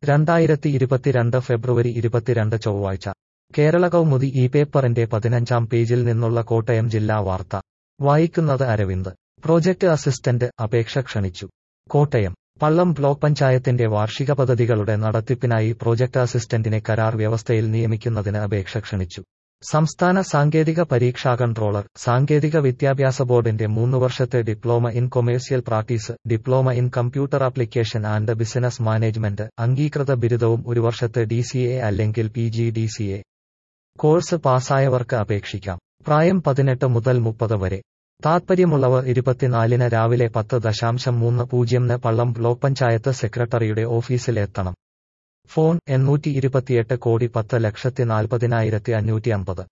2022 ഫെബ്രുവരി 22 ചൊവ്വാഴ്ച കേരള കൗമുദി ഈ പേപ്പറിന്റെ 15-ാം പേജിൽ നിന്നുള്ള കോട്ടയം ജില്ലാ വാർത്ത വായിക്കുന്നത് അരവിന്ദ്. പ്രോജക്ട് അസിസ്റ്റന്റ് അപേക്ഷ ക്ഷണിച്ചു. കോട്ടയം പള്ളം ബ്ലോക്ക് പഞ്ചായത്തിന്റെ വാർഷിക പദ്ധതികളുടെ നടത്തിപ്പിനായി പ്രോജക്ട് അസിസ്റ്റന്റിനെ കരാർ വ്യവസ്ഥയിൽ നിയമിക്കുന്നതിന് അപേക്ഷ ക്ഷണിച്ചു. സംസ്ഥാന സാങ്കേതിക പരീക്ഷാ കൺട്രോളർ, സാങ്കേതിക വിദ്യാഭ്യാസ ബോർഡിന്റെ 3 വർഷത്തെ diploma in commercial practice, diploma in computer application and business management അംഗീകൃത ബിരുദവും 1 വർഷത്തെ DCA അല്ലെങ്കിൽ PGDCA കോഴ്സ് പാസ്സായവർക്ക് അപേക്ഷിക്കാം. പ്രായം 18 മുതൽ 30 വരെ. താത്പര്യമുള്ളവർ 24-ന് രാവിലെ 10:30 പള്ളം ബ്ലോക്ക് പഞ്ചായത്ത് സെക്രട്ടറിയുടെ ഓഫീസിൽ എത്തണം. ഫോൺ 828 10,40,550.